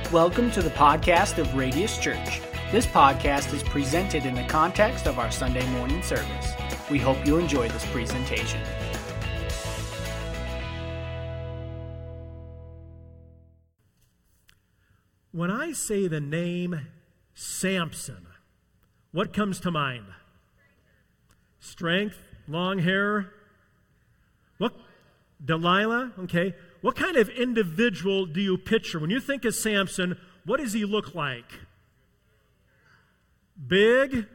Welcome to the podcast of Radius Church. This podcast is presented in the context of our Sunday morning service. We hope you enjoy this presentation. When I say the name Samson, what comes to mind? Strength, long hair. What? Delilah, okay. What kind of individual do you picture? When you think of Samson, what does he look like? Big,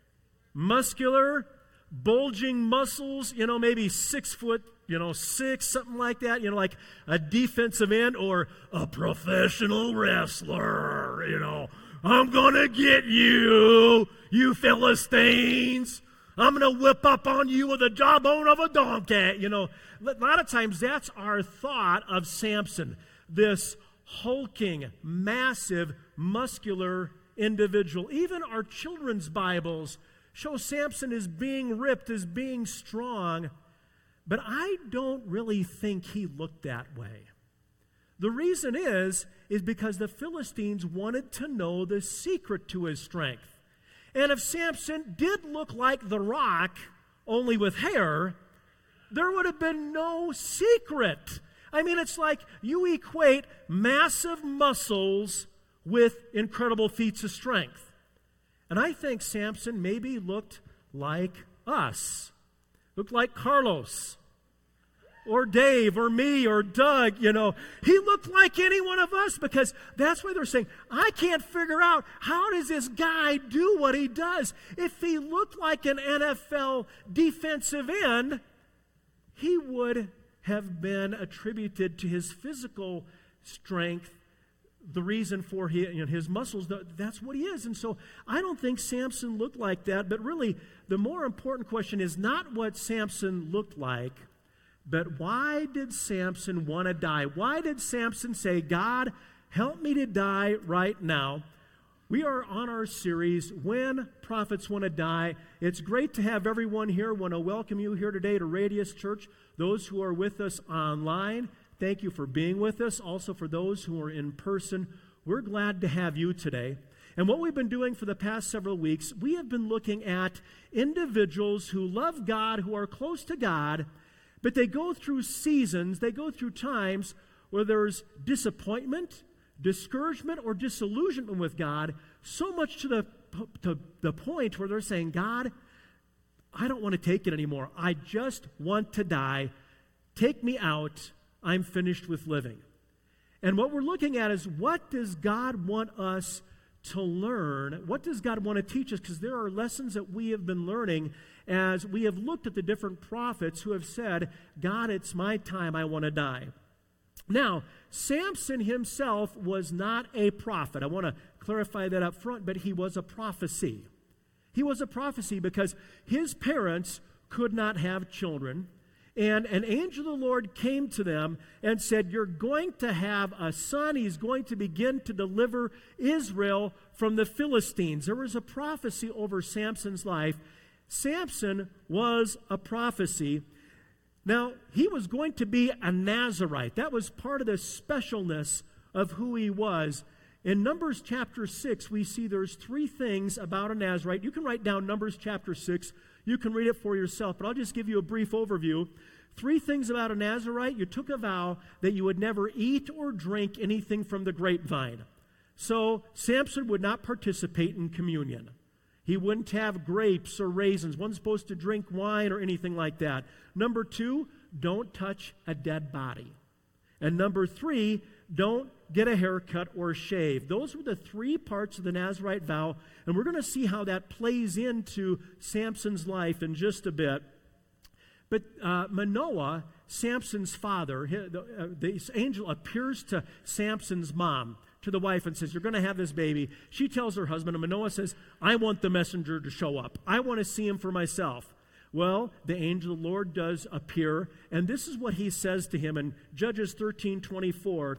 muscular, bulging muscles, maybe 6 foot, 6, something like that, like a defensive end or a professional wrestler, I'm going to get you, you Philistines. I'm going to whip up on you with the jawbone of a donkey. A lot of times that's our thought of Samson, this hulking, massive, muscular individual. Even our children's Bibles show Samson as being ripped, as being strong, but I don't really think he looked that way. The reason is because the Philistines wanted to know the secret to his strength. And if Samson did look like The Rock, only with hair, there would have been no secret. It's like you equate massive muscles with incredible feats of strength. And I think Samson maybe looked like us, looked like Carlos, or Dave, or me, or Doug, He looked like any one of us because that's why they're saying, I can't figure out how does this guy do what he does. If he looked like an NFL defensive end, he would have been attributed to his physical strength, the reason for his muscles, that's what he is. And so I don't think Samson looked like that, but really the more important question is not what Samson looked like, but why did Samson want to die? Why did Samson say, God, help me to die right now? We are on our series, When Prophets Want to Die. It's great to have everyone here. I want to welcome you here today to Radius Church. Those who are with us online, thank you for being with us. Also for those who are in person, we're glad to have you today. And what we've been doing for the past several weeks, we have been looking at individuals who love God, who are close to God, but they go through seasons, they go through times where there's disappointment, discouragement, or disillusionment with God, so much to the point where they're saying, God, I don't want to take it anymore. I just want to die. Take me out. I'm finished with living. And what we're looking at is, what does God want us to learn? What does God want to teach us? Because there are lessons that we have been learning as we have looked at the different prophets who have said, God, it's my time, I want to die. Now, Samson himself was not a prophet. I want to clarify that up front, but he was a prophecy. He was a prophecy because his parents could not have children, and an angel of the Lord came to them and said, you're going to have a son. He's going to begin to deliver Israel from the Philistines. There was a prophecy over Samson's life. Samson was a prophecy. Now, he was going to be a Nazirite. That was part of the specialness of who he was. In Numbers chapter 6, we see there's 3 things about a Nazirite. You can write down Numbers chapter 6. You can read it for yourself, but I'll just give you a brief overview. 3 things about a Nazirite. You took a vow that you would never eat or drink anything from the grapevine. So Samson would not participate in communion. He wouldn't have grapes or raisins. Wasn't supposed to drink wine or anything like that. Number 2, don't touch a dead body. And number 3, don't get a haircut or shave. Those were the 3 parts of the Nazirite vow, and we're going to see how that plays into Samson's life in just a bit. But Manoah, Samson's father, the angel appears to Samson's mom, to the wife, and says, you're going to have this baby. She tells her husband, and Manoah says, I want the messenger to show up. I want to see him for myself. Well, the angel of the Lord does appear, and this is what he says to him in Judges 13:24.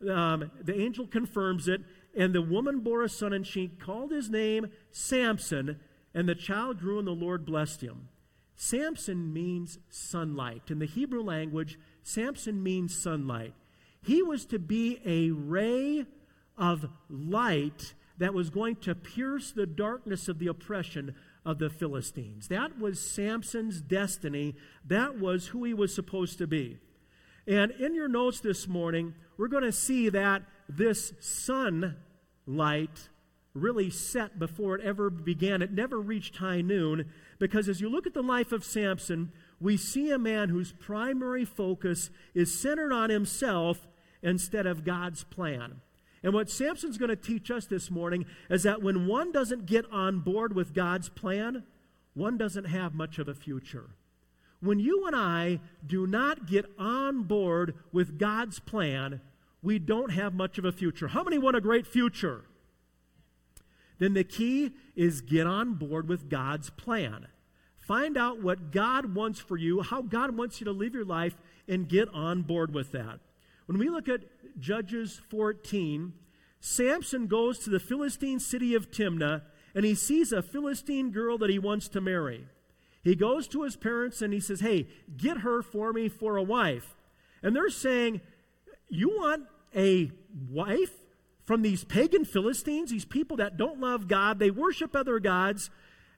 The angel confirms it, and the woman bore a son, and she called his name Samson, and the child grew, and the Lord blessed him. Samson means sunlight. In the Hebrew language, Samson means sunlight. He was to be a ray of light that was going to pierce the darkness of the oppression of the Philistines. That was Samson's destiny. That was who he was supposed to be. And in your notes this morning, we're going to see that this sunlight really set before it ever began. It never reached high noon, because as you look at the life of Samson, we see a man whose primary focus is centered on himself instead of God's plan. And what Samson's going to teach us this morning is that when one doesn't get on board with God's plan, one doesn't have much of a future. When you and I do not get on board with God's plan, we don't have much of a future. How many want a great future? Then the key is get on board with God's plan. Find out what God wants for you, how God wants you to live your life, and get on board with that. When we look at Judges 14, Samson goes to the Philistine city of Timnah, and he sees a Philistine girl that he wants to marry. He goes to his parents and he says, hey, get her for me for a wife. And they're saying, you want a wife from these pagan Philistines, these people that don't love God, they worship other gods?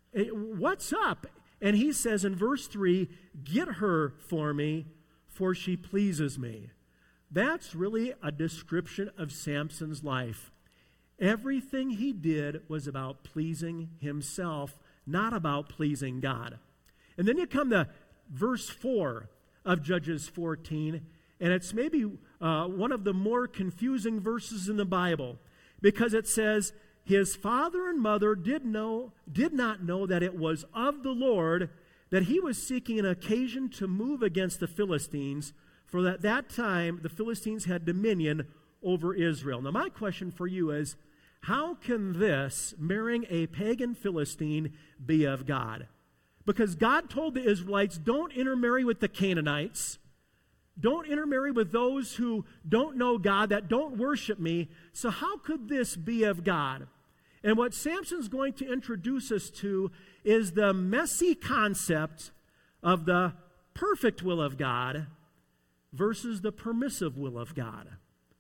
What's up? And he says in verse 3, get her for me, for she pleases me. That's really a description of Samson's life. Everything he did was about pleasing himself, not about pleasing God. And then you come to verse 4 of Judges 14, and it's maybe one of the more confusing verses in the Bible, because it says, his father and mother did not know that it was of the Lord that he was seeking an occasion to move against the Philistines, for at that time the Philistines had dominion over Israel. Now my question for you is, how can this, marrying a pagan Philistine, be of God? Because God told the Israelites, don't intermarry with the Canaanites. Don't intermarry with those who don't know God, that don't worship me. So how could this be of God? And what Samson's going to introduce us to is the messy concept of the perfect will of God versus the permissive will of God.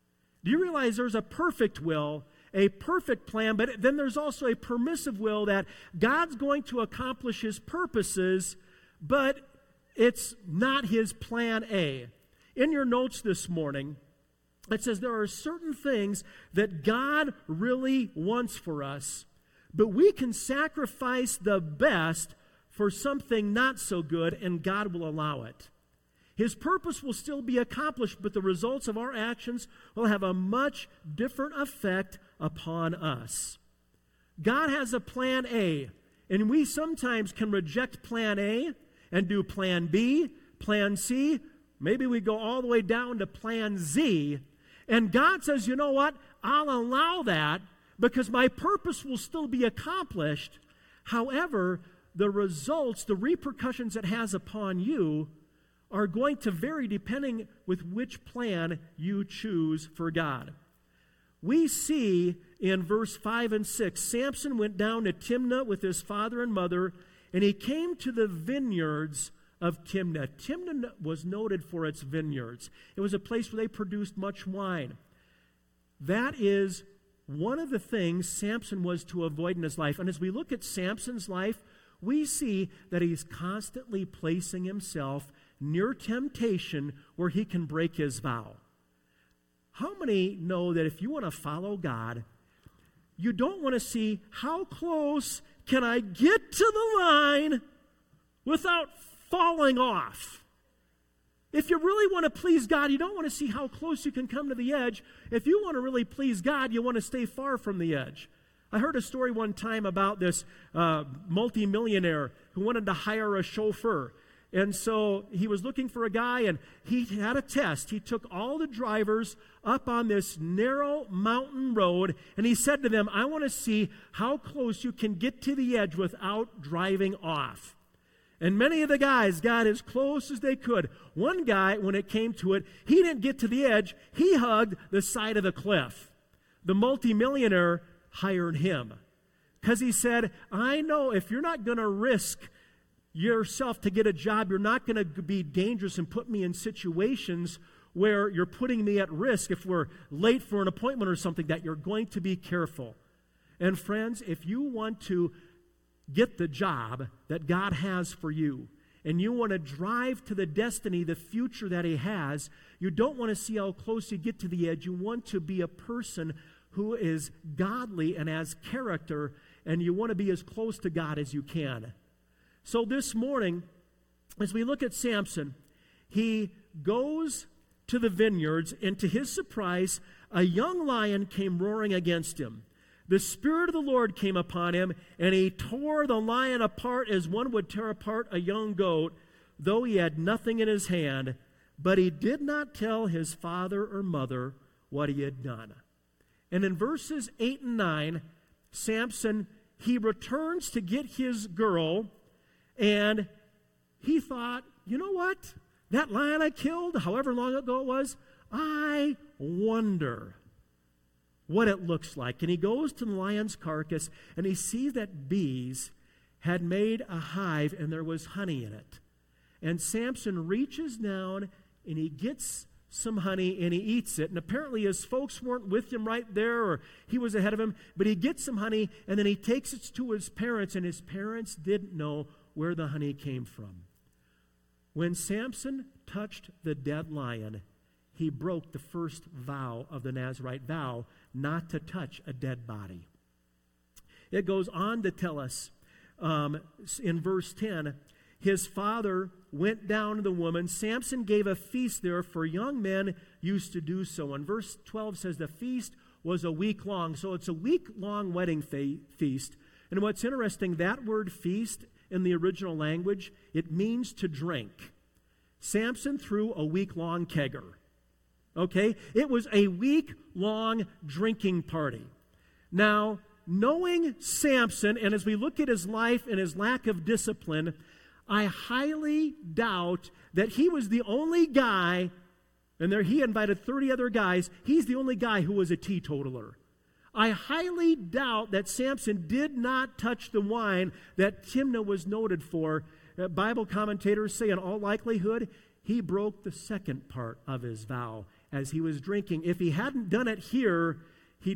Do you realize there's a perfect will, a perfect plan, but then there's also a permissive will that God's going to accomplish his purposes, but it's not his plan A. In your notes this morning, it says there are certain things that God really wants for us, but we can sacrifice the best for something not so good, and God will allow it. His purpose will still be accomplished, but the results of our actions will have a much different effect upon us. God has a plan A, and we sometimes can reject plan A and do plan B, plan C. Maybe we go all the way down to plan Z. And God says, you know what? I'll allow that because my purpose will still be accomplished. However, the results, the repercussions it has upon you are going to vary depending with which plan you choose for God. We see in verse 5 and 6, Samson went down to Timnah with his father and mother, and he came to the vineyards of Timnah. Timnah was noted for its vineyards. It was a place where they produced much wine. That is one of the things Samson was to avoid in his life. And as we look at Samson's life, we see that he's constantly placing himself near temptation where he can break his vow. How many know that if you want to follow God, you don't want to see how close can I get to the line without falling off? If you really want to please God, you don't want to see how close you can come to the edge. If you want to really please God, you want to stay far from the edge. I heard a story one time about this multimillionaire who wanted to hire a chauffeur. And so he was looking for a guy, and he had a test. He took all the drivers up on this narrow mountain road, and he said to them, I want to see how close you can get to the edge without driving off. And many of the guys got as close as they could. One guy, when it came to it, he didn't get to the edge. He hugged the side of the cliff. The multimillionaire hired him because he said, I know if you're not going to risk yourself to get a job, you're not going to be dangerous and put me in situations where you're putting me at risk if we're late for an appointment or something, that you're going to be careful. And friends, if you want to get the job that God has for you, and you want to drive to the destiny, the future that He has, you don't want to see how close you get to the edge. You want to be a person who is godly and has character, and you want to be as close to God as you can. So this morning, as we look at Samson, he goes to the vineyards, and to his surprise, a young lion came roaring against him. The Spirit of the Lord came upon him, and he tore the lion apart as one would tear apart a young goat, though he had nothing in his hand. But he did not tell his father or mother what he had done. And in verses 8 and 9, Samson, he returns to get his girl, and he thought, you know what? That lion I killed, however long ago it was, I wonder what it looks like. And he goes to the lion's carcass, and he sees that bees had made a hive, and there was honey in it. And Samson reaches down, and he gets some honey, and he eats it. And apparently his folks weren't with him right there, or he was ahead of him, but he gets some honey, and then he takes it to his parents, and his parents didn't know where the honey came from. When Samson touched the dead lion, he broke the first vow of the Nazirite vow, not to touch a dead body. It goes on to tell us in verse 10, his father went down to the woman. Samson gave a feast there, for young men used to do so. And verse 12 says the feast was a week long. So it's a week-long wedding feast. And what's interesting, that word feast in the original language, it means to drink. Samson threw a week-long kegger. Okay? It was a week-long drinking party. Now, knowing Samson, and as we look at his life and his lack of discipline, I highly doubt that he was the only guy, and there he invited 30 other guys, he's the only guy who was a teetotaler. I highly doubt that Samson did not touch the wine that Timnah was noted for. Bible commentators say in all likelihood, he broke the second part of his vow as he was drinking. If he hadn't done it here, he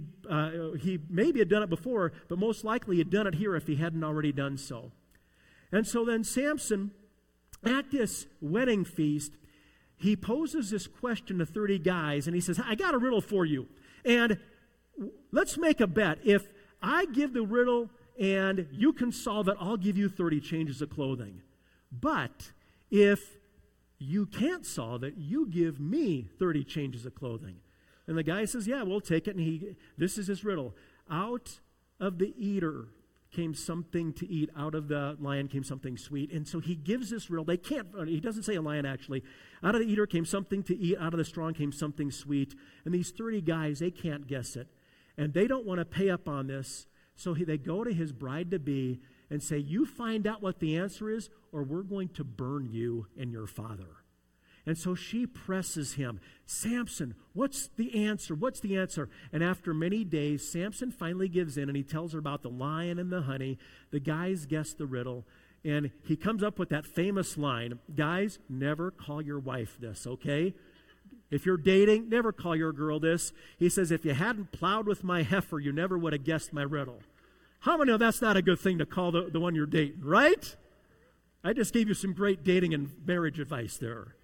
maybe had done it before, but most likely had done it here if he hadn't already done so. And so then Samson, at this wedding feast, he poses this question to 30 guys, and he says, I got a riddle for you. And let's make a bet. If I give the riddle and you can solve it, I'll give you 30 changes of clothing. But if you can't solve it, you give me 30 changes of clothing. And the guy says, yeah, we'll take it. And this is his riddle. Out of the eater came something to eat. Out of the lion came something sweet. And so he gives this riddle. He doesn't say a lion actually. Out of the eater came something to eat. Out of the strong came something sweet. And these 30 guys, they can't guess it. And they don't want to pay up on this. So they go to his bride-to-be and say, you find out what the answer is, or we're going to burn you and your father. And so she presses him, Samson, what's the answer? What's the answer? And after many days, Samson finally gives in, and he tells her about the lion and the honey. The guys guess the riddle, and he comes up with that famous line, guys, never call your wife this, okay? If you're dating, never call your girl this. He says, if you hadn't plowed with my heifer, you never would have guessed my riddle. How many know that's not a good thing to call the one you're dating, right? I just gave you some great dating and marriage advice there.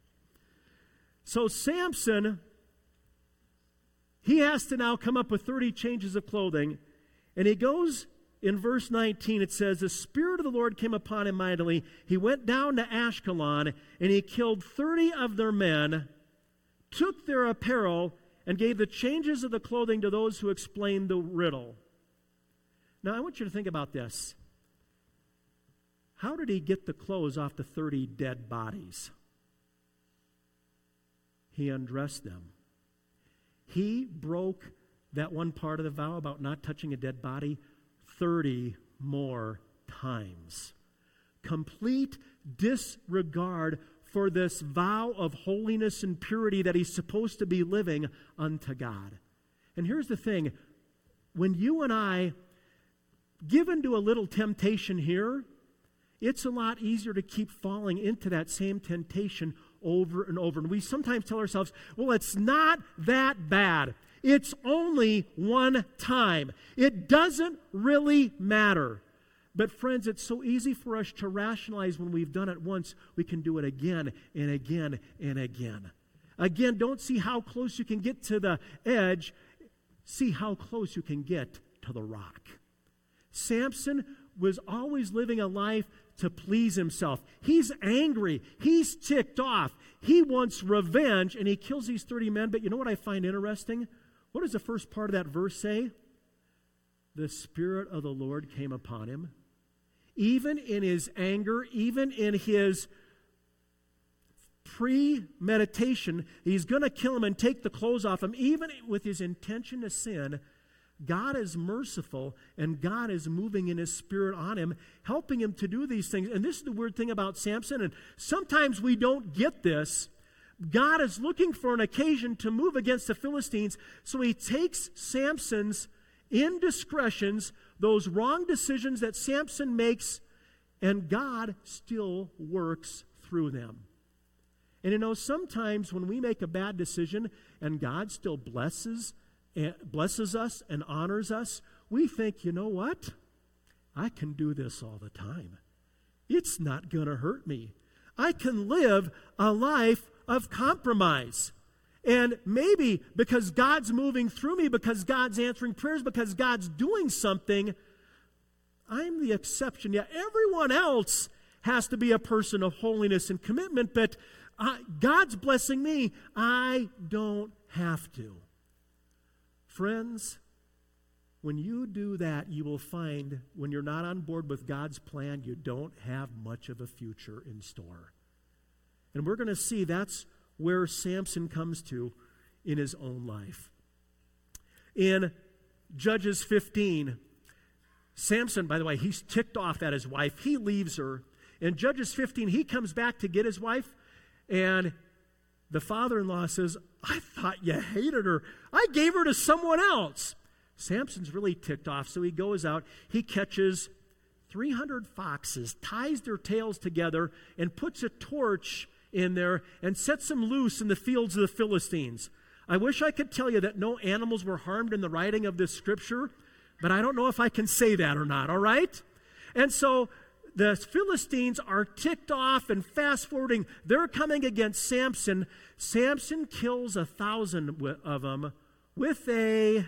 So Samson, he has to now come up with 30 changes of clothing, and he goes, in verse 19, it says, the Spirit of the Lord came upon him mightily. He went down to Ashkelon, and he killed 30 of their men, took their apparel, and gave the changes of the clothing to those who explained the riddle. Now, I want you to think about this. How did he get the clothes off the 30 dead bodies? He undressed them. He broke that one part of the vow about not touching a dead body 30 more times. Complete disregard for this vow of holiness and purity that he's supposed to be living unto God. And here's the thing. When you and I give into a little temptation here, it's a lot easier to keep falling into that same temptation over and over. And we sometimes tell ourselves, well, it's not that bad. It's only one time. It doesn't really matter. But friends, it's so easy for us to rationalize when we've done it once, we can do it again and again and again. Again, don't see how close you can get to the edge. See how close you can get to the rock. Samson was always living a life to please himself. He's angry. He's ticked off. He wants revenge, and he kills these 30 men. But you know what I find interesting? What does the first part of that verse say? The Spirit of the Lord came upon him. Even in his anger, even in his premeditation, he's going to kill him and take the clothes off him. Even with his intention to sin, God is merciful, and God is moving in his Spirit on him, helping him to do these things. And this is the weird thing about Samson, and sometimes we don't get this. God is looking for an occasion to move against the Philistines, so he takes Samson's indiscretions, those wrong decisions that Samson makes, and God still works through them. And you know, sometimes when we make a bad decision and God still blesses us and honors us, we think, you know what? I can do this all the time. It's not going to hurt me. I can live a life of compromise. And maybe because God's moving through me, because God's answering prayers, because God's doing something, I'm the exception. Yeah, everyone else has to be a person of holiness and commitment, but God's blessing me. I don't have to. Friends, when you do that, you will find when you're not on board with God's plan, you don't have much of a future in store. And we're going to see that's where Samson comes to in his own life. In Judges 15, Samson, by the way, he's ticked off at his wife. He leaves her. In Judges 15, he comes back to get his wife, and the father-in-law says, I thought you hated her. I gave her to someone else. Samson's really ticked off, so he goes out. He catches 300 foxes, ties their tails together, and puts a torch in there and sets them loose in the fields of the Philistines. I wish I could tell you that no animals were harmed in the writing of this scripture, but I don't know if I can say that or not, all right? And so the Philistines are ticked off, and fast forwarding, they're coming against Samson. Samson kills 1,000 of them with a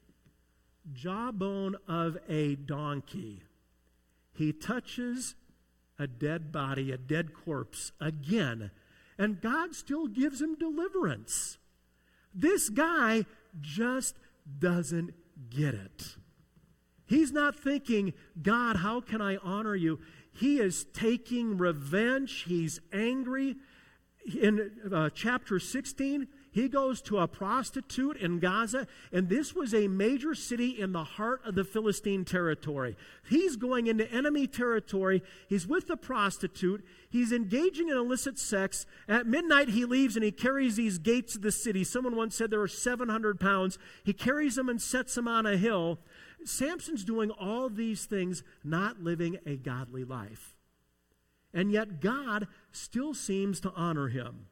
jawbone of a donkey. He touches a dead body, a dead corpse again, and God still gives him deliverance. This guy just doesn't get it. He's not thinking, God, how can I honor you? He is taking revenge. He's angry. In chapter 16, he goes to a prostitute in Gaza, and this was a major city in the heart of the Philistine territory. He's going into enemy territory. He's with the prostitute. He's engaging in illicit sex. At midnight, he leaves, and he carries these gates of the city. Someone once said there were 700 pounds. He carries them and sets them on a hill. Samson's doing all these things, not living a godly life. And yet God still seems to honor him.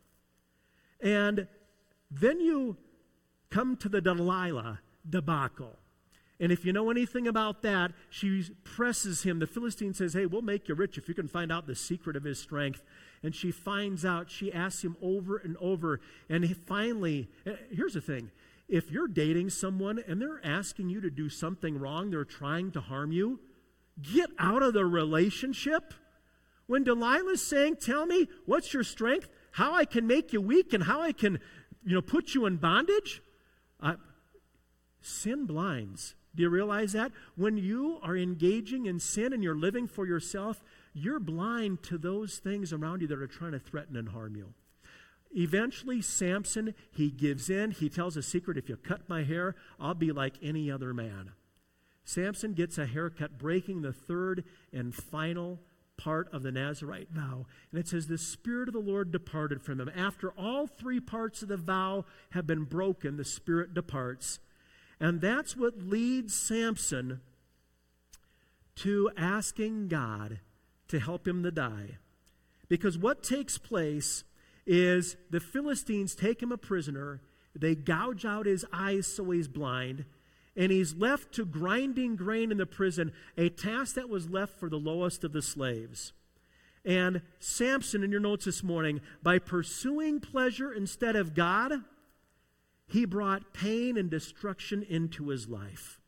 And then you come to the Delilah debacle. And if you know anything about that, she presses him. The Philistine says, hey, we'll make you rich if you can find out the secret of his strength. And she finds out. She asks him over and over. And he finally, here's the thing. If you're dating someone and they're asking you to do something wrong, they're trying to harm you, get out of the relationship. When Delilah's saying, tell me, what's your strength? How I can make you weak and how I can, put you in bondage? Sin blinds. Do you realize that? When you are engaging in sin and you're living for yourself, you're blind to those things around you that are trying to threaten and harm you. Eventually, Samson, he gives in. He tells a secret, if you cut my hair, I'll be like any other man. Samson gets a haircut, breaking the third and final part of the Nazirite vow. And it says, the Spirit of the Lord departed from him. After all three parts of the vow have been broken, the Spirit departs. And that's what leads Samson to asking God to help him to die. Because what takes place is the Philistines take him a prisoner. They gouge out his eyes so he's blind. And he's left to grinding grain in the prison, a task that was left for the lowest of the slaves. And Samson, in your notes this morning, by pursuing pleasure instead of God, he brought pain and destruction into his life.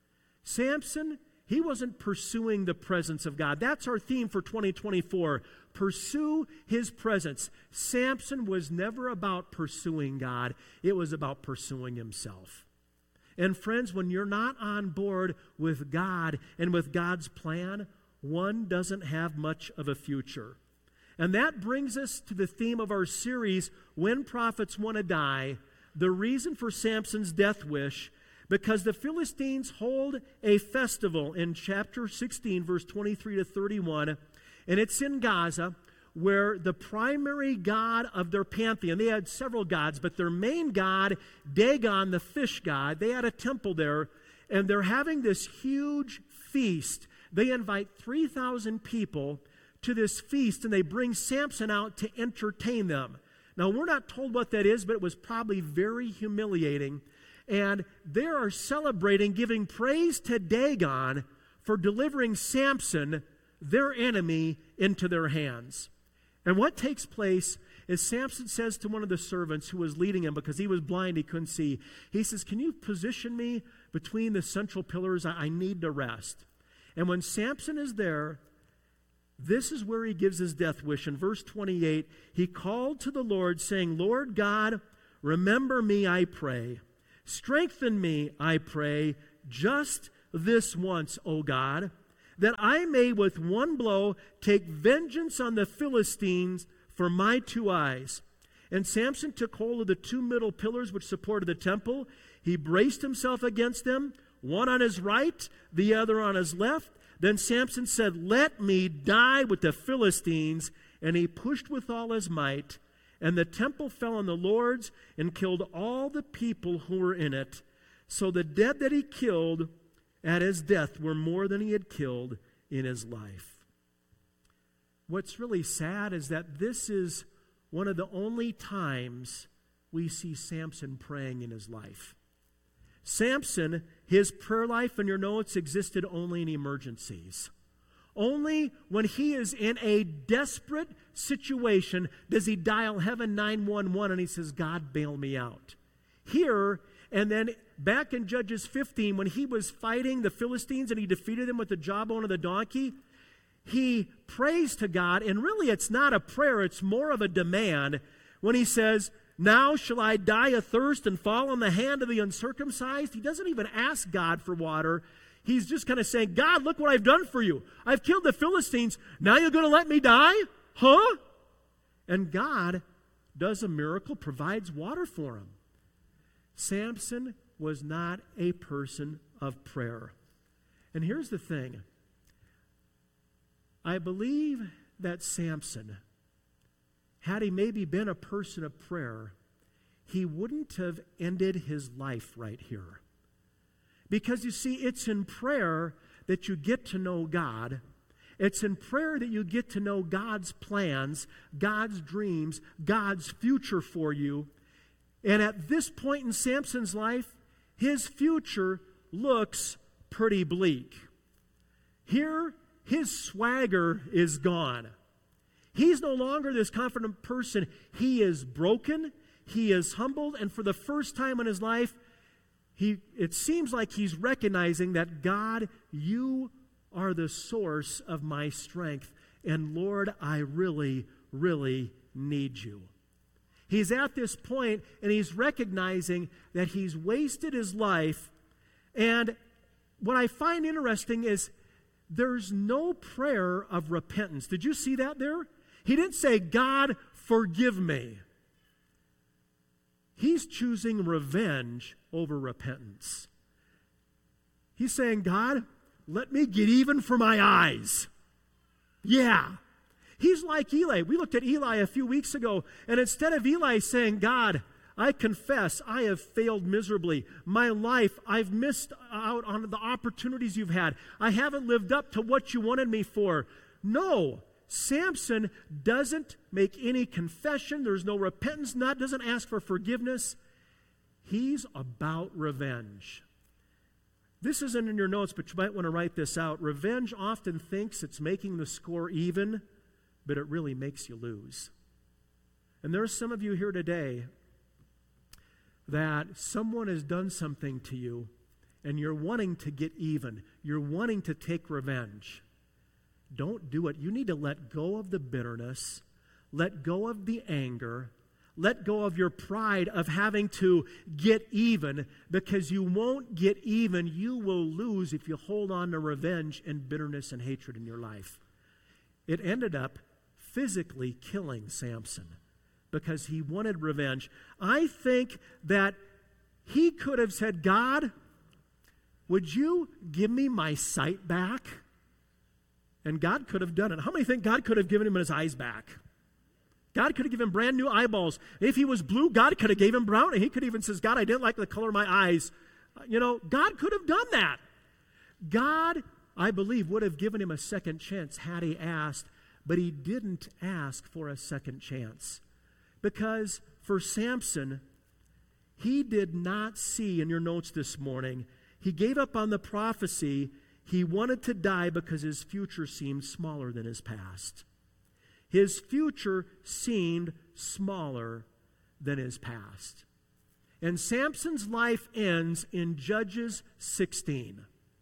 Samson, he wasn't pursuing the presence of God. That's our theme for 2024. Pursue his presence. Samson was never about pursuing God. It was about pursuing himself. And friends, when you're not on board with God and with God's plan, one doesn't have much of a future. And that brings us to the theme of our series, When Prophets Want to Die, the reason for Samson's death wish, because the Philistines hold a festival in chapter 16, verse 23 to 31, and it's in Gaza, where the primary god of their pantheon, they had several gods, but their main god, Dagon, the fish god, they had a temple there, and they're having this huge feast. They invite 3,000 people to this feast, and they bring Samson out to entertain them. Now, we're not told what that is, but it was probably very humiliating. And they are celebrating, giving praise to Dagon for delivering Samson, their enemy, into their hands. And what takes place is Samson says to one of the servants who was leading him, because he was blind, he couldn't see, he says, "Can you position me between the central pillars? I need to rest." And when Samson is there, this is where he gives his death wish. In verse 28, he called to the Lord, saying, "Lord God, remember me, I pray. Strengthen me, I pray, just this once, O God, that I may with one blow take vengeance on the Philistines for my 2 eyes." And Samson took hold of the 2 middle pillars which supported the temple. He braced himself against them, one on his right, the other on his left. Then Samson said, "Let me die with the Philistines." And he pushed with all his might. And the temple fell on the lords and killed all the people who were in it. So the dead that he killed at his death were more than he had killed in his life. What's really sad is that this is one of the only times we see Samson praying in his life. Samson, his prayer life, in your notes, existed only in emergencies. Only when he is in a desperate situation does he dial heaven 911 and he says, "God, bail me out." Here, and then back in Judges 15, when he was fighting the Philistines and he defeated them with the jawbone of the donkey, he prays to God, and really it's not a prayer, it's more of a demand, when he says, "Now shall I die athirst and fall on the hand of the uncircumcised?" He doesn't even ask God for water. He's just kind of saying, "God, look what I've done for you. I've killed the Philistines. Now you're going to let me die? Huh?" And God does a miracle, provides water for him. Samson was not a person of prayer. And here's the thing. I believe that Samson, had he maybe been a person of prayer, he wouldn't have ended his life right here. Because you see, it's in prayer that you get to know God. It's in prayer that you get to know God's plans, God's dreams, God's future for you. And at this point in Samson's life, his future looks pretty bleak. Here, his swagger is gone. He's no longer this confident person. He is broken. He is humbled. And for the first time in his life, it seems like he's recognizing that, "God, you are the source of my strength. And Lord, I really, really need you." He's at this point, and he's recognizing that he's wasted his life. And what I find interesting is there's no prayer of repentance. Did you see that there? He didn't say, "God, forgive me." He's choosing revenge over repentance. He's saying, "God, let me get even for my eyes." Yeah. He's like Eli. We looked at Eli a few weeks ago, and instead of Eli saying, "God, I confess I have failed miserably. My life, I've missed out on the opportunities you've had. I haven't lived up to what you wanted me for." No. Samson doesn't make any confession. There's no repentance, doesn't ask for forgiveness. He's about revenge. This isn't in your notes, but you might want to write this out. Revenge often thinks it's making the score even, but it really makes you lose. And there are some of you here today that someone has done something to you, and you're wanting to get even. You're wanting to take revenge. Don't do it. You need to let go of the bitterness, let go of the anger, let go of your pride of having to get even, because you won't get even. You will lose if you hold on to revenge and bitterness and hatred in your life. It ended up physically killing Samson because he wanted revenge. I think that he could have said, God, would you give me my sight back? And God could have done it. How many think God could have given him his eyes back? God could have given him brand new eyeballs. If he was blue, God could have gave him brown. And he could even says, God, I didn't like the color of my eyes. God could have done that. God, I believe, would have given him a second chance had he asked, but he didn't ask for a second chance. Because for Samson, he did not see, in your notes this morning, he gave up on the prophecy. He wanted to die because his future seemed smaller than his past. His future seemed smaller than his past. And Samson's life ends in Judges 16.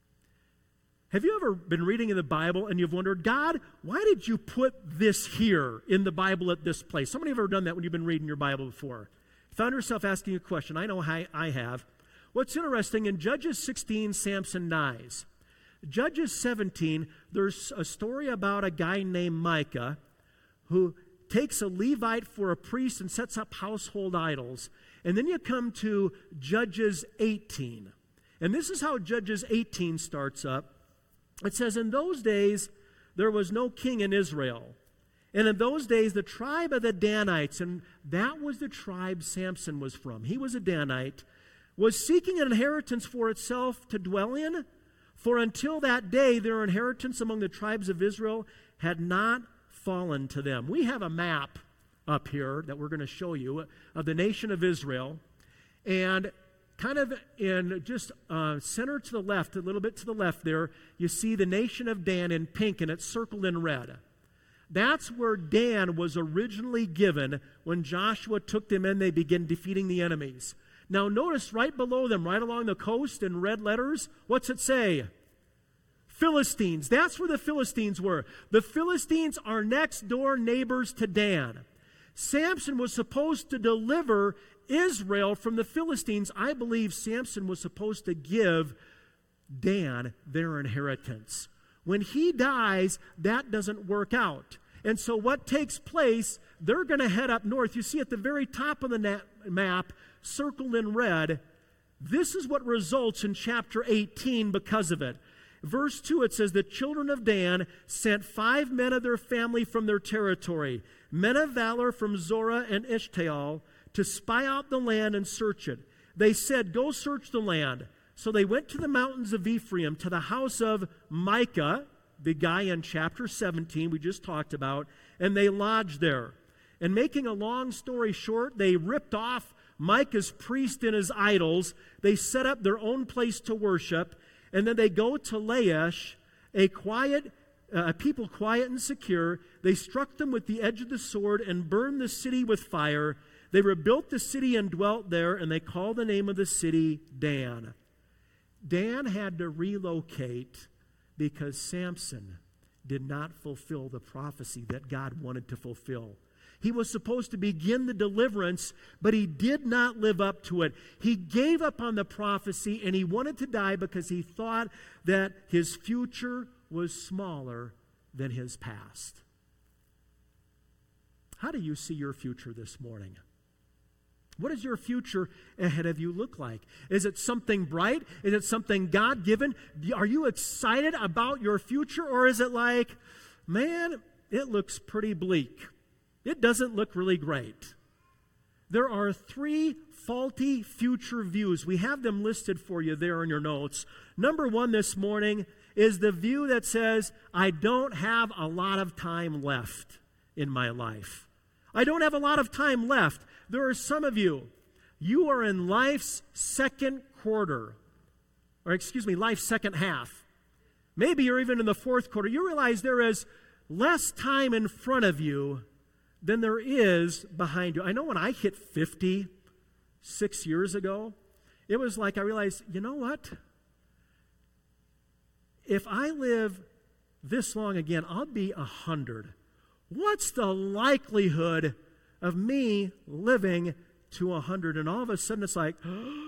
Have you ever been reading in the Bible and you've wondered, God, why did you put this here in the Bible at this place? How many have ever done that when you've been reading your Bible before? Found yourself asking a question. I know I have. What's interesting, in Judges 16, Samson dies. Judges 17, there's a story about a guy named Micah who takes a Levite for a priest and sets up household idols. And then you come to Judges 18. And this is how Judges 18 starts up. It says, in those days there was no king in Israel. And in those days the tribe of the Danites, and that was the tribe Samson was from. He was a Danite, was seeking an inheritance for itself to dwell in. For until that day, their inheritance among the tribes of Israel had not fallen to them. We have a map up here that we're going to show you of the nation of Israel. And kind of in just center to the left, a little bit to the left there, you see the nation of Dan in pink, and it's circled in red. That's where Dan was originally given when Joshua took them in. They began defeating the enemies. Now notice right below them, right along the coast in red letters, what's it say? Philistines. That's where the Philistines were. The Philistines are next door neighbors to Dan. Samson was supposed to deliver Israel from the Philistines. I believe Samson was supposed to give Dan their inheritance. When he dies, that doesn't work out. And so what takes place, they're going to head up north. You see at the very top of the map, circled in red, this is what results in chapter 18 because of it. Verse 2, it says, the children of Dan sent 5 men of their family from their territory, men of valor from Zorah and Eshtaol, to spy out the land and search it. They said, go search the land. So they went to the mountains of Ephraim, to the house of Micah, the guy in chapter 17 we just talked about, and they lodged there. And making a long story short, they ripped off Micah's priest and his idols. They set up their own place to worship, and then they go to Laish, a people quiet and secure. They struck them with the edge of the sword and burned the city with fire. They rebuilt the city and dwelt there, and they called the name of the city Dan. Dan had to relocate because Samson did not fulfill the prophecy that God wanted to fulfill. He was supposed to begin the deliverance, but he did not live up to it. He gave up on the prophecy, and he wanted to die because he thought that his future was smaller than his past. How do you see your future this morning? What does your future ahead of you look like? Is it something bright? Is it something God-given? Are you excited about your future? Or is it like, man, it looks pretty bleak. It doesn't look really great. There are 3 faulty future views. We have them listed for you there in your notes. Number 1 this morning is the view that says, I don't have a lot of time left in my life. I don't have a lot of time left. There are some of you, you are in life's second quarter, life's second half. Maybe you're even in the fourth quarter. You realize there is less time in front of you than there is behind you. I know when I hit 50 6 years ago, it was like I realized, you know what? If I live this long again, I'll be 100. What's the likelihood of me living to 100? And all of a sudden it's like,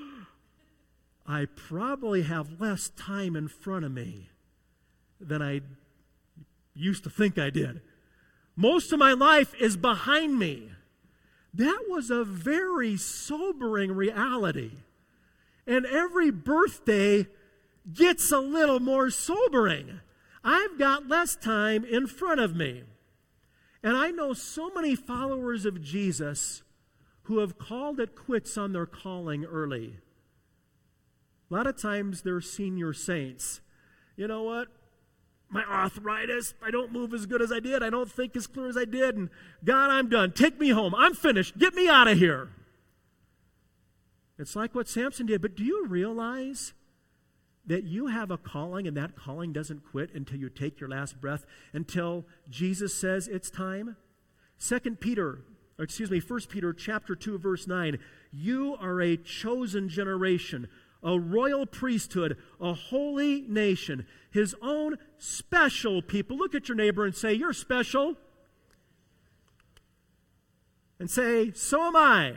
I probably have less time in front of me than I used to think I did. Most of my life is behind me. That was a very sobering reality. And every birthday gets a little more sobering. I've got less time in front of me. And I know so many followers of Jesus who have called it quits on their calling early. A lot of times they're senior saints. You know what? My arthritis, I don't move as good as I did. I don't think as clear as I did. And God, I'm done. Take me home. I'm finished. Get me out of here. It's like what Samson did. But do you realize that you have a calling, and that calling doesn't quit until you take your last breath, until Jesus says it's time? 1 Peter chapter 2, verse 9. You are a chosen generation, a royal priesthood, a holy nation, his own special people. Look at your neighbor and say, you're special. And say, so am I.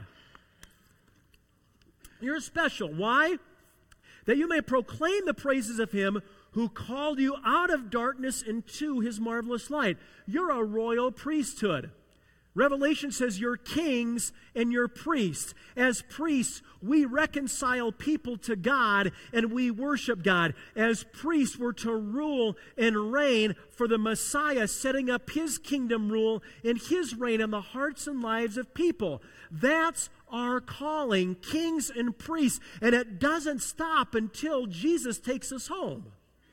You're special. Why? That you may proclaim the praises of him who called you out of darkness into his marvelous light. You're a royal priesthood. Revelation says you're kings and you're priests. As priests, we reconcile people to God and we worship God. As priests, we're to rule and reign for the Messiah, setting up his kingdom rule and his reign in the hearts and lives of people. That's our calling, kings and priests. And it doesn't stop until Jesus takes us home.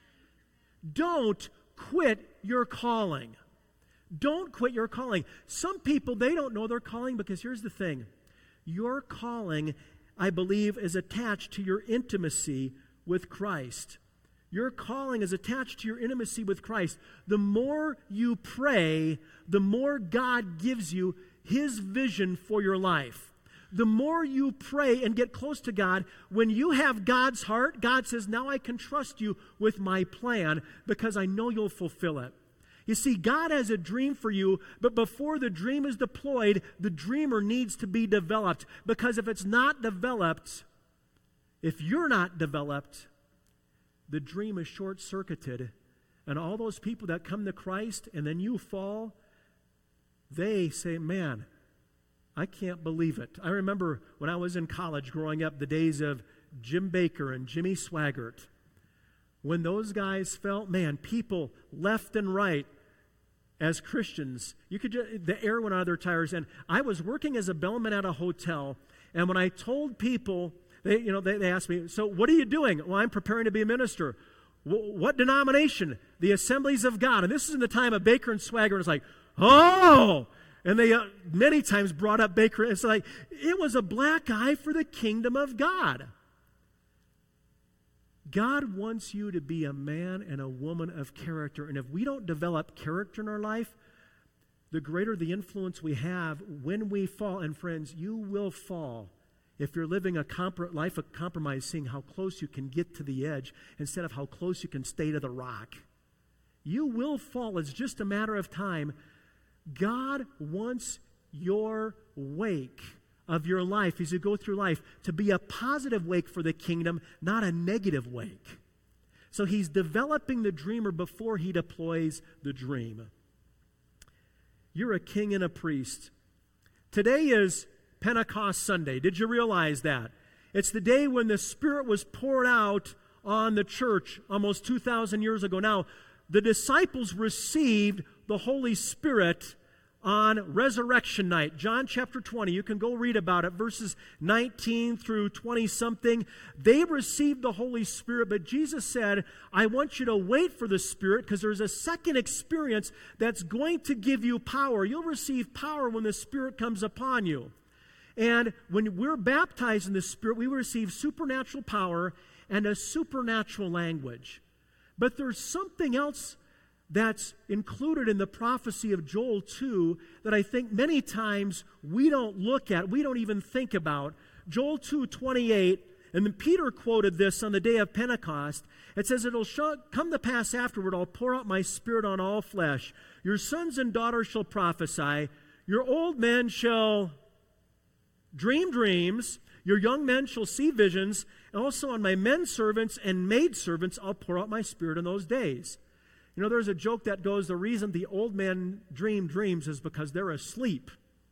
Don't quit your calling. Don't quit your calling. Some people, they don't know their calling because here's the thing. Your calling, I believe, is attached to your intimacy with Christ. Your calling is attached to your intimacy with Christ. The more you pray, the more God gives you his vision for your life. The more you pray and get close to God, when you have God's heart, God says, now I can trust you with my plan because I know you'll fulfill it. You see, God has a dream for you, but before the dream is deployed, the dreamer needs to be developed. Because if it's not developed, if you're not developed, the dream is short-circuited. And all those people that come to Christ and then you fall, they say, man, I can't believe it. I remember when I was in college growing up, the days of Jim Baker and Jimmy Swaggart. When those guys fell, man, people left and right, as Christians, the air went out of their tires. And I was working as a bellman at a hotel, and when I told people, they asked me, so what are you doing? Well, I'm preparing to be a minister. What denomination? The Assemblies of God. And this is in the time of Baker and Swaggart. And it's like, oh! And they many times brought up Baker. It's like, it was a black eye for the kingdom of God. God wants you to be a man and a woman of character. And if we don't develop character in our life, the greater the influence we have when we fall. And friends, you will fall if you're living a life of compromise, seeing how close you can get to the edge instead of how close you can stay to the rock. You will fall. It's just a matter of time. God wants your wake of your life as you go through life to be a positive wake for the kingdom, not a negative wake. So he's developing the dreamer before he deploys the dream. You're a king and a priest. Today is Pentecost Sunday. Did you realize that? It's the day when the Spirit was poured out on the church almost 2,000 years ago. Now, the disciples received the Holy Spirit on resurrection night, John chapter 20, you can go read about it, verses 19 through 20-something. They received the Holy Spirit, but Jesus said, I want you to wait for the Spirit because there's a second experience that's going to give you power. You'll receive power when the Spirit comes upon you. And when we're baptized in the Spirit, we receive supernatural power and a supernatural language. But there's something else that's included in the prophecy of Joel 2 that I think many times we don't look at, we don't even think about. Joel 2:28, and then Peter quoted this on the day of Pentecost. It says, it'll come to pass afterward, I'll pour out my Spirit on all flesh. Your sons and daughters shall prophesy. Your old men shall dream dreams. Your young men shall see visions. And also on my men servants and maid servants, I'll pour out my Spirit in those days. You know, there's a joke that goes, the reason the old men dream dreams is because they're asleep.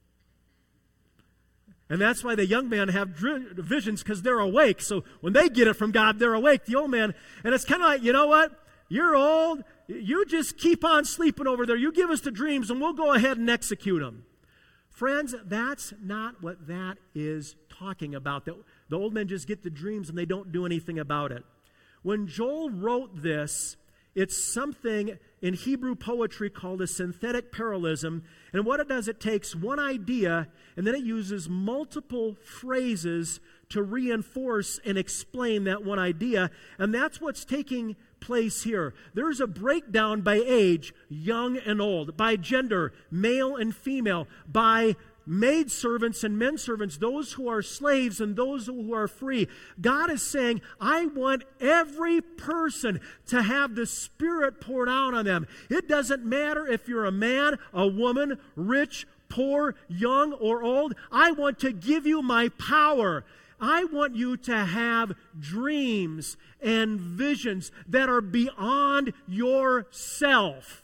And that's why the young men have visions, because they're awake. So when they get it from God, they're awake, the old man. And it's kind of like, you know what? You're old. You just keep on sleeping over there. You give us the dreams, and we'll go ahead and execute them. Friends, that's not what that is talking about. The old men just get the dreams, and they don't do anything about it. When Joel wrote this, it's something in Hebrew poetry called a synthetic parallelism. And what it does, it takes one idea and then it uses multiple phrases to reinforce and explain that one idea. And that's what's taking place here. There's a breakdown by age, young and old, by gender, male and female, by maidservants and menservants, those who are slaves and those who are free. God is saying, I want every person to have the Spirit poured out on them. It doesn't matter if you're a man, a woman, rich, poor, young, or old. I want to give you my power. I want you to have dreams and visions that are beyond yourself.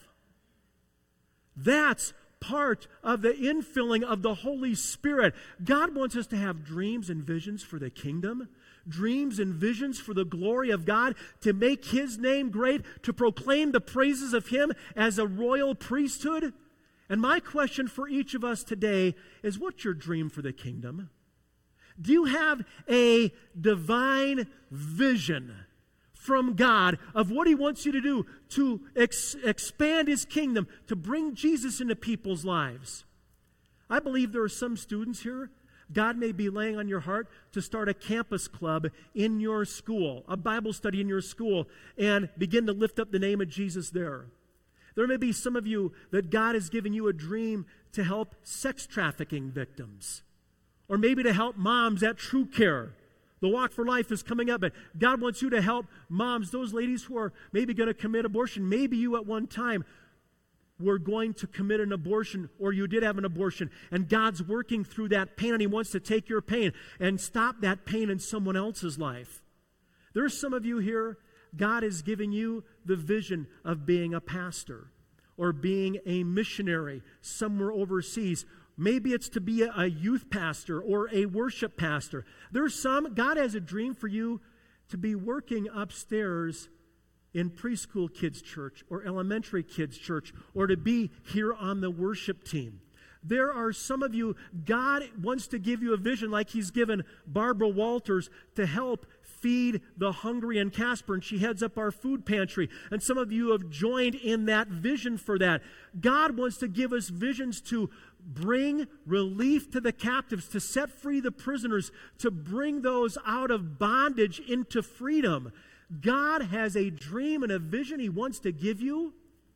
That's part of the infilling of the Holy Spirit. God wants us to have dreams and visions for the kingdom, dreams and visions for the glory of God, to make His name great, to proclaim the praises of Him as a royal priesthood. And my question for each of us today is, what's your dream for the kingdom? Do you have a divine vision from God of what He wants you to do to expand His kingdom, to bring Jesus into people's lives? I believe there are some students here, God may be laying on your heart to start a campus club in your school, a Bible study in your school, and begin to lift up the name of Jesus there. There may be some of you that God has given you a dream to help sex trafficking victims, or maybe to help moms at True Care. The Walk for Life is coming up, but God wants you to help moms, those ladies who are maybe going to commit abortion. Maybe you at one time were going to commit an abortion, or you did have an abortion, and God's working through that pain, and He wants to take your pain and stop that pain in someone else's life. There's some of you here, God is giving you the vision of being a pastor or being a missionary somewhere overseas. Maybe it's to be a youth pastor or a worship pastor. There's some, God has a dream for you to be working upstairs in preschool kids' church or elementary kids' church, or to be here on the worship team. There are some of you, God wants to give you a vision like He's given Barbara Walters to help feed the hungry in Casper, and she heads up our food pantry. And some of you have joined in that vision for that. God wants to give us visions to bring relief to the captives, to set free the prisoners, to bring those out of bondage into freedom. God has a dream and a vision He wants to give you,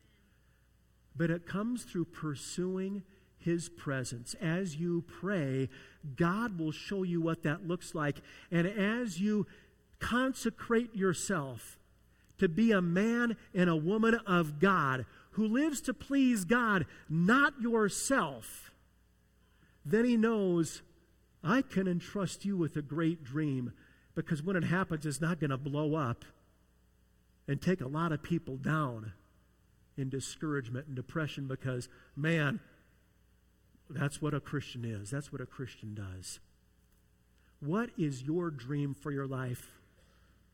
but it comes through pursuing His presence. As you pray, God will show you what that looks like. And as you consecrate yourself to be a man and a woman of God who lives to please God, not yourself, then He knows, I can entrust you with a great dream, because when it happens, it's not going to blow up and take a lot of people down in discouragement and depression, because, man, that's what a Christian is. That's what a Christian does. What is your dream for your life?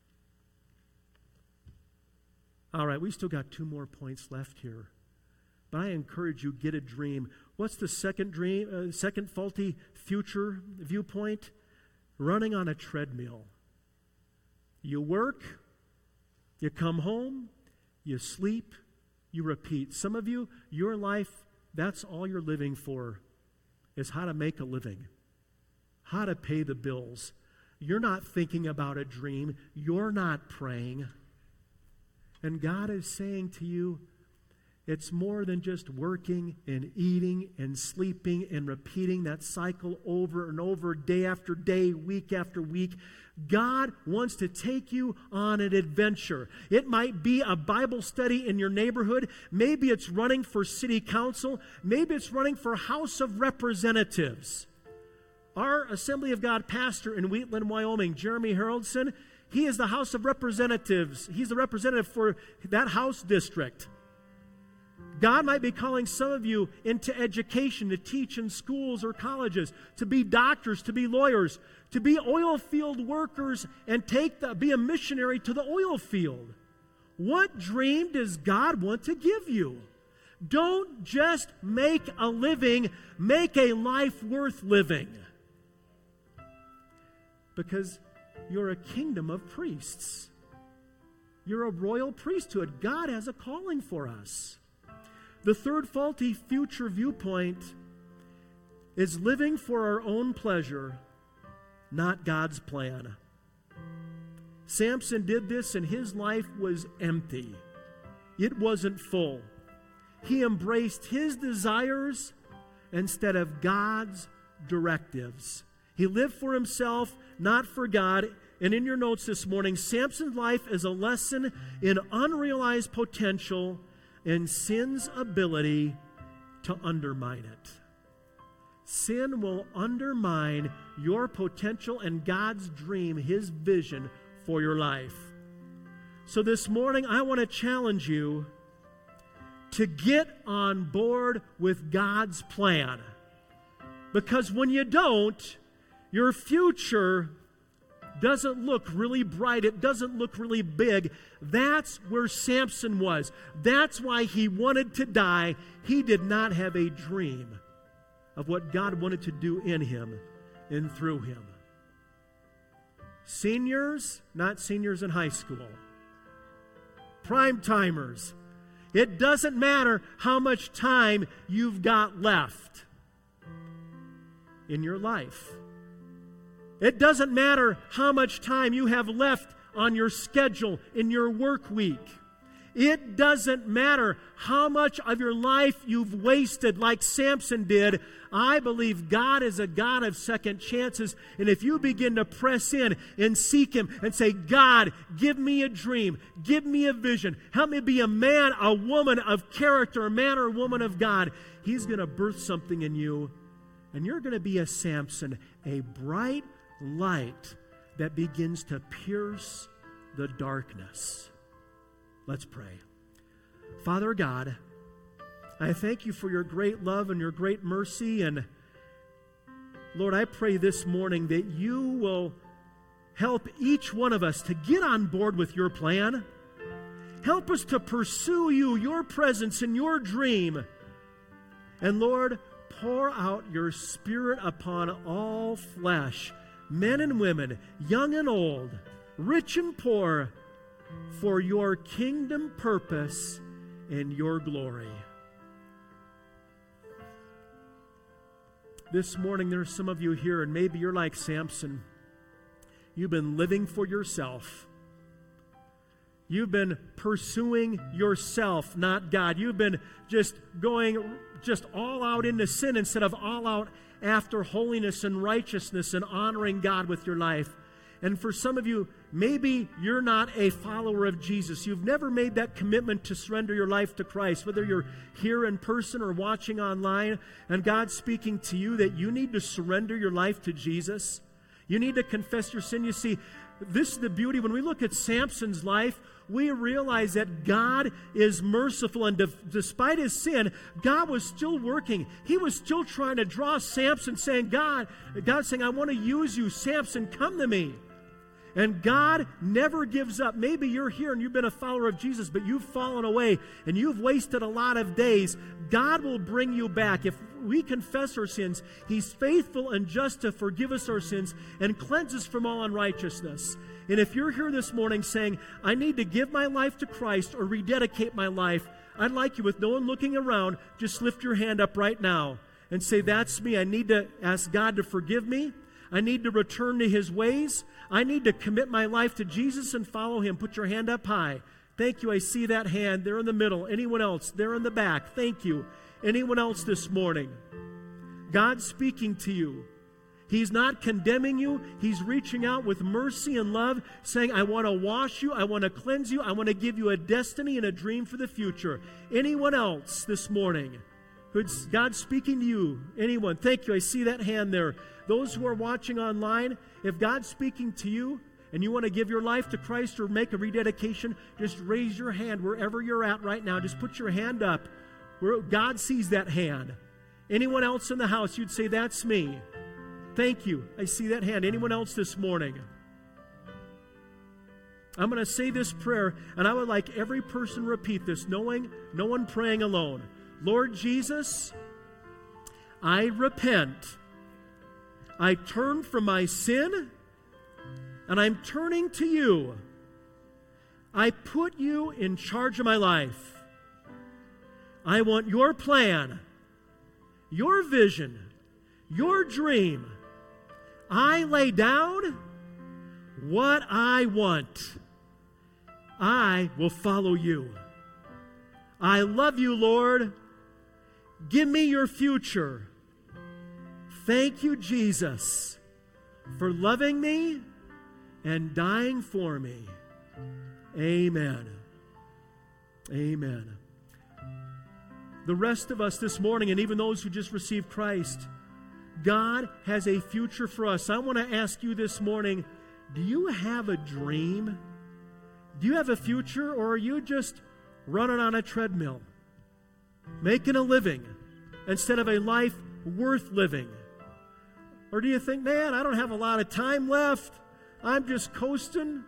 All right, we still got 2 more points left here. But I encourage you, get a dream. What's the second faulty future viewpoint? Running on a treadmill. You work, you come home, you sleep, you repeat. Some of you, your life, that's all you're living for, is how to make a living, how to pay the bills. You're not thinking about a dream. You're not praying. And God is saying to you, it's more than just working and eating and sleeping and repeating that cycle over and over, day after day, week after week. God wants to take you on an adventure. It might be a Bible study in your neighborhood. Maybe it's running for city council. Maybe it's running for House of Representatives. Our Assembly of God pastor in Wheatland, Wyoming, Jeremy Haroldson, he is the House of Representatives. He's the representative for that House district. God might be calling some of you into education, to teach in schools or colleges, to be doctors, to be lawyers, to be oil field workers, and be a missionary to the oil field. What dream does God want to give you? Don't just make a living, make a life worth living. Because you're a kingdom of priests. You're a royal priesthood. God has a calling for us. The third faulty future viewpoint is living for our own pleasure, not God's plan. Samson did this, and his life was empty. It wasn't full. He embraced his desires instead of God's directives. He lived for himself, not for God. And in your notes this morning, Samson's life is a lesson in unrealized potential and sin's ability to undermine it. Sin will undermine your potential and God's dream, His vision for your life. So this morning, I want to challenge you to get on board with God's plan. Because when you don't, your future doesn't look really bright. It doesn't look really big. That's where Samson was. That's why he wanted to die. He did not have a dream of what God wanted to do in him and through him. Seniors, not seniors in high school. Prime timers. It doesn't matter how much time you've got left in your life. It doesn't matter how much time you have left on your schedule in your work week. It doesn't matter how much of your life you've wasted like Samson did. I believe God is a God of second chances. And if you begin to press in and seek Him and say, God, give me a dream, give me a vision, help me be a man, a woman of character, a man or a woman of God, He's going to birth something in you. And you're going to be a Samson, a bright light that begins to pierce the darkness. Let's pray. Father God, I thank you for your great love and your great mercy. And Lord, I pray this morning that you will help each one of us to get on board with your plan. Help us to pursue you, your presence, and your dream. And Lord, pour out your Spirit upon all flesh, men and women, young and old, rich and poor, for your kingdom purpose and your glory. This morning, there's some of you here, and maybe you're like Samson. You've been living for yourself. You've been pursuing yourself, not God. You've been just going all out into sin instead of all out after holiness and righteousness and honoring God with your life. And for some of you, maybe you're not a follower of Jesus. You've never made that commitment to surrender your life to Christ, whether you're here in person or watching online, and God's speaking to you that you need to surrender your life to Jesus. You need to confess your sin. You see, this is the beauty. When we look at Samson's life, we realize that God is merciful, and despite his sin, God was still working. He was still trying to draw Samson, saying, God saying, I want to use you. Samson, come to me. And God never gives up. Maybe you're here and you've been a follower of Jesus, but you've fallen away and you've wasted a lot of days. God will bring you back. If we confess our sins, He's faithful and just to forgive us our sins and cleanse us from all unrighteousness. And if you're here this morning saying, I need to give my life to Christ or rededicate my life, I'd like you, with no one looking around, just lift your hand up right now and say, that's me. I need to ask God to forgive me. I need to return to His ways. I need to commit my life to Jesus and follow Him. Put your hand up high. Thank you. I see that hand there in the middle. Anyone else? There in the back. Thank you. Anyone else this morning? God's speaking to you. He's not condemning you. He's reaching out with mercy and love, saying, I want to wash you. I want to cleanse you. I want to give you a destiny and a dream for the future. Anyone else this morning? God's speaking to you. Anyone? Thank you. I see that hand there. Those who are watching online, if God's speaking to you and you want to give your life to Christ or make a rededication, just raise your hand wherever you're at right now. Just put your hand up where God sees that hand. Anyone else in the house, you'd say, that's me. Thank you. I see that hand. Anyone else this morning? I'm going to say this prayer, and I would like every person repeat this, knowing no one praying alone. Lord Jesus, I repent. I turn from my sin, and I'm turning to you. I put you in charge of my life. I want your plan, your vision, your dream. I lay down what I want. I will follow you. I love you, Lord. Give me your future. Thank you, Jesus, for loving me and dying for me. Amen. Amen. The rest of us this morning, and even those who just received Christ, God has a future for us. I want to ask you this morning, do you have a dream? Do you have a future, or are you just running on a treadmill, making a living instead of a life worth living? Or do you think, man, I don't have a lot of time left. I'm just coasting.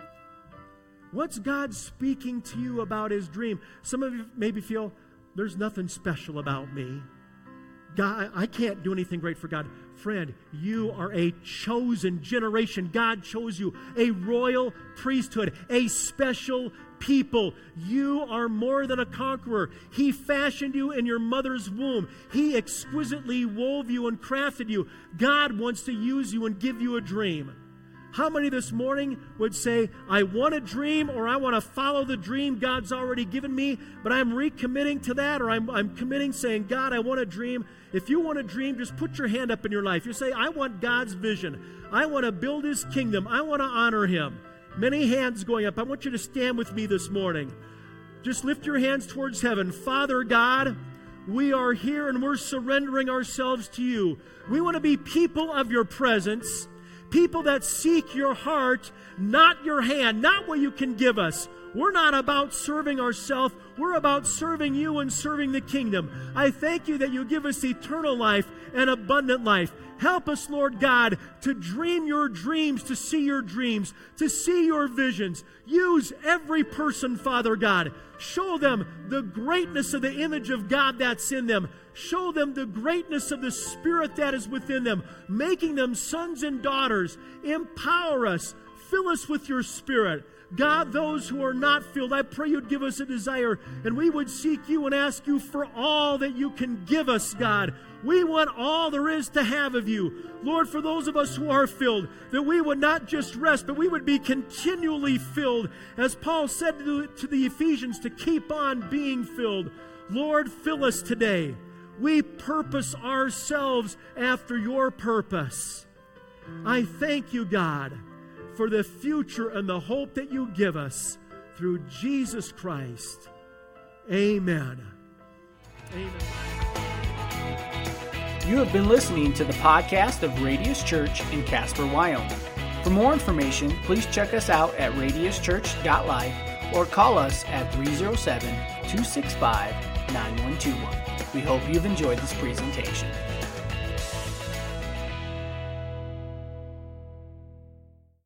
What's God speaking to you about His dream? Some of you maybe feel, there's nothing special about me. God, I can't do anything great for God. Friend, you are a chosen generation. God chose you, a royal priesthood, a special people. You are more than a conqueror. He fashioned you in your mother's womb. He exquisitely wove you and crafted you. God wants to use you and give you a dream. How many this morning would say, I want a dream, or I want to follow the dream God's already given me, but I'm recommitting to that, or I'm committing saying, God, I want a dream. If you want a dream, just put your hand up in your life. You say, I want God's vision. I want to build His kingdom. I want to honor Him. Many hands going up. I want you to stand with me this morning. Just lift your hands towards heaven. Father God, we are here and we're surrendering ourselves to you. We want to be people of your presence. People that seek your heart, not your hand, not what you can give us. We're not about serving ourselves. We're about serving you and serving the kingdom. I thank you that you give us eternal life and abundant life. Help us, Lord God, to dream your dreams, to see your dreams, to see your visions. Use every person, Father God. Show them the greatness of the image of God that's in them. Show them the greatness of the Spirit that is within them, making them sons and daughters. Empower us. Fill us with your Spirit. God, those who are not filled, I pray you'd give us a desire, and we would seek you and ask you for all that you can give us, God. We want all there is to have of you. Lord, for those of us who are filled, that we would not just rest, but we would be continually filled. As Paul said to the Ephesians, to keep on being filled. Lord, fill us today. We purpose ourselves after your purpose. I thank you, God, for the future and the hope that you give us through Jesus Christ. Amen. Amen. You have been listening to the podcast of Radius Church in Casper, Wyoming. For more information, please check us out at radiuschurch.life or call us at 307-265-9121. We hope you've enjoyed this presentation.